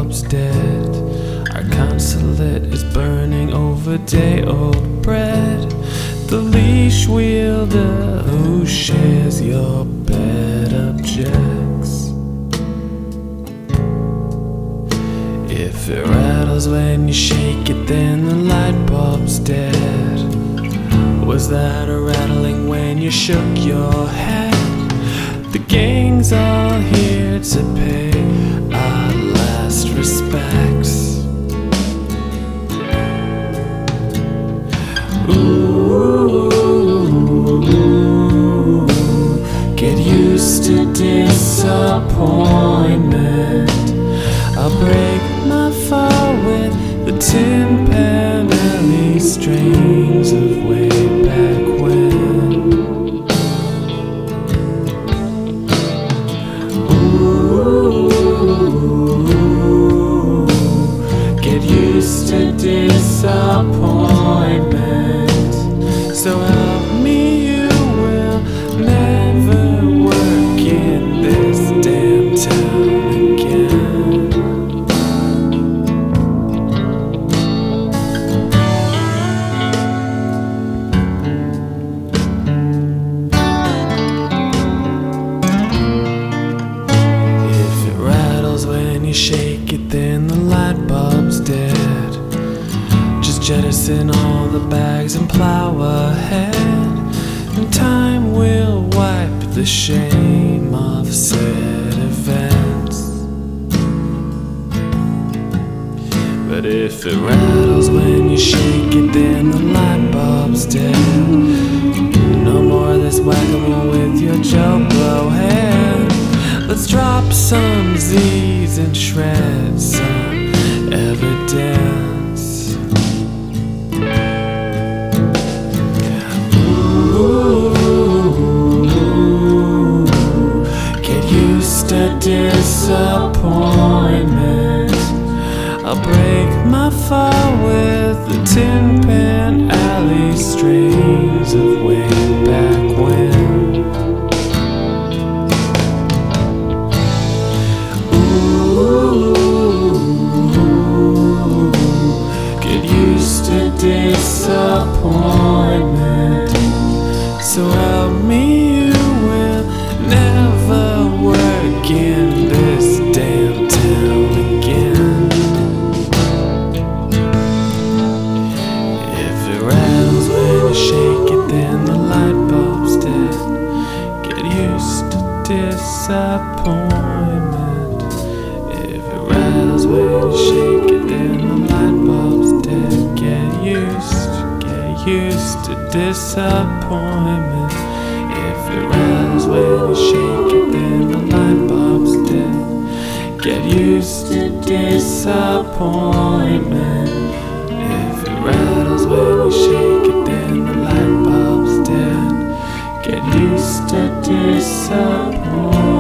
bulb's dead. Our consulate is burning over day-old bread. The leash wielder who shares your bed objects. If it rattles when you shake it, then the light bulb's dead. Was that a rattling when you shook your head? The gang's all here to pay our last respects. Ooh, get used to disappointment. I'll break my fall with the Tin Pan Alley strains of way back when. Ooh, get used to disappointment. So help me, you will never work in this damn town again. When you shake it, then the light bulb's dead. Just jettison all the bags and plow ahead, and time will wipe the shame of said events. But if it rattles when you shake it, then the light bulb's dead. No more of this whack-a-mole with your Joe Blow head. Let's drop some Z's and shred some evidence. Ooh, get used to disappointment. I'll break my fall with the Tin Pan Alley strains of way back when. Disappointment. So help me, you will never work in this damn town again. If it rattles when you shake it, then the light bulb's dead. Get used to disappointment. If it rattles when you shake it, then the light bulb's dead. Get used to disappointment. If it rattles when you shake it, then the light bulb's dead. Get used to disappointment. If it rattles when you shake it, then the light bulb's dead. Get used to disappointment.